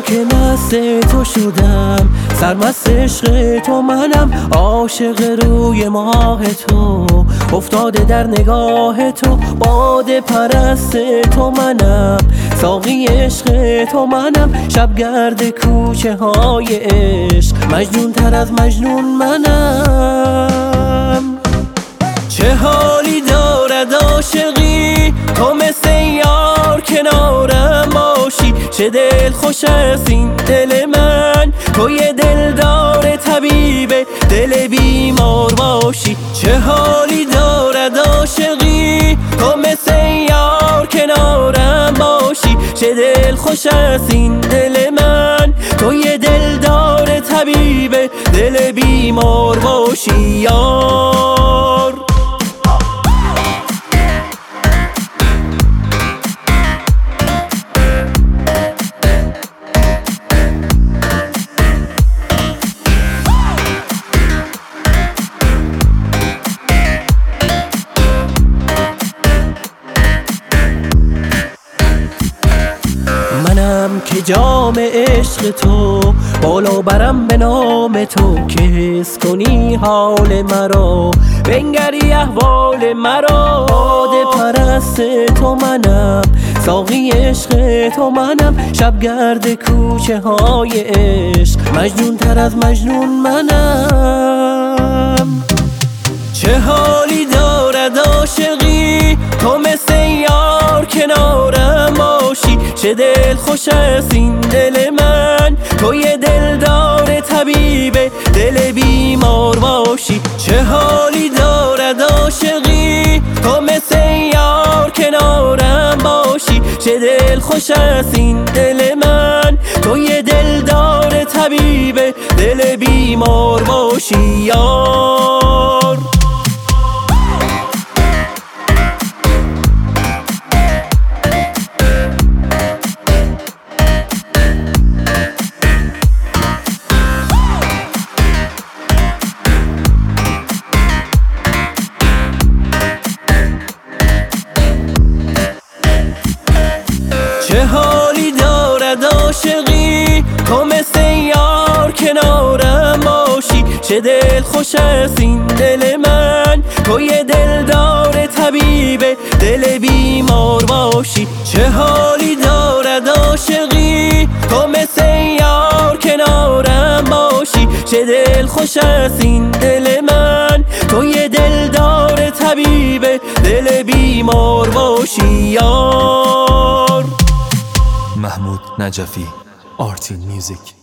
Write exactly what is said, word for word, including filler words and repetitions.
که مست تو شدم، سرمست عشق تو منم، عاشق روی ماه تو، افتاده در نگاه تو، باده پرست تو منم، ساقی عشق تو منم، شبگرد کوچه های عشق، مجنون تر از مجنون منم. چه حالی دارد عاشقی تو مثل یار کنارم باشی، چه دل خوش است این دل من، تو یه دلدار طبیب دل بیمار باشی. چه حالی دارد عاشقی تو مثل یار کنارم باشی، چه دل خوش است این دل من، تو یه دلدار طبیب دل بیمار باشی یار. منم که جام عشق تو بالا برم به نام تو، که حس کنی حال مرا، بنگری احوال مرا، باده پرست تو منم، ساقی عشق تو منم، شبگرد کوچه های عشق، مجنون تر از مجنون منم. چه حالی دارد عاشقی تو مثل یار کنارم باشی، چه دل خوش است این دل من، تو یه دلدار طبیب دل بیمار باشی. چه حالی دارد عاشقی تو مثل یار کنارم باشی، چه دل خوش است این دل من، تو یه دلدار طبیب دل بیمار باشی یار. چه حالی دارد عاشقی تو مثل یار کنارم باشی، چه دل خوش است این دل من، تو یه دلدار طبیب دل بیمار باشی. چه حالی دارد عاشقی تو مثل یار کنارم باشی، چه دل خوش است این دل من، تو یه دلدار طبیب دل بیمار باشی یار. محمود نجفی، آرتین میوزیک.